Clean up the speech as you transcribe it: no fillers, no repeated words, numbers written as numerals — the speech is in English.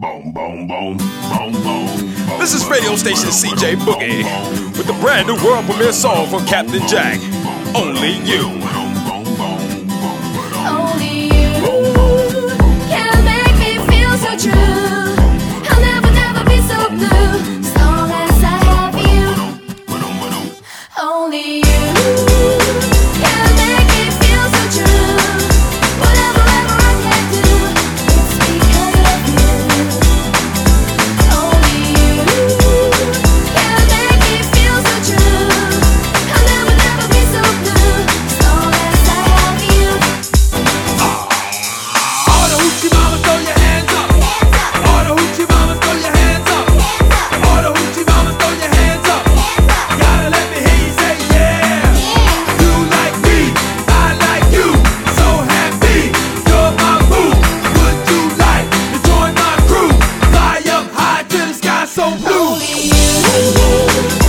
Boom, boom, boom, boom, boom, boom. This is radio station CJ Boogie with the brand new world premiere song from Captain Jack, Only You. Only you can make me feel so true. I'll never, never be so blue as long as I have you. Only you can make me feel so true. Whatever I can do, it's because of you. Only you can make me feel so true. I'll never, never be so blue as long as I have you. All the hoochie mamas, throw your hands up. All the hoochie mamas, throw your hands up. All the hoochie mamas, throw your hands up. Gotta let me hear you say yeah. You like me, I like you. So happy, you're my boo. Would you like to join my crew? Fly up high to the sky so blue. Only you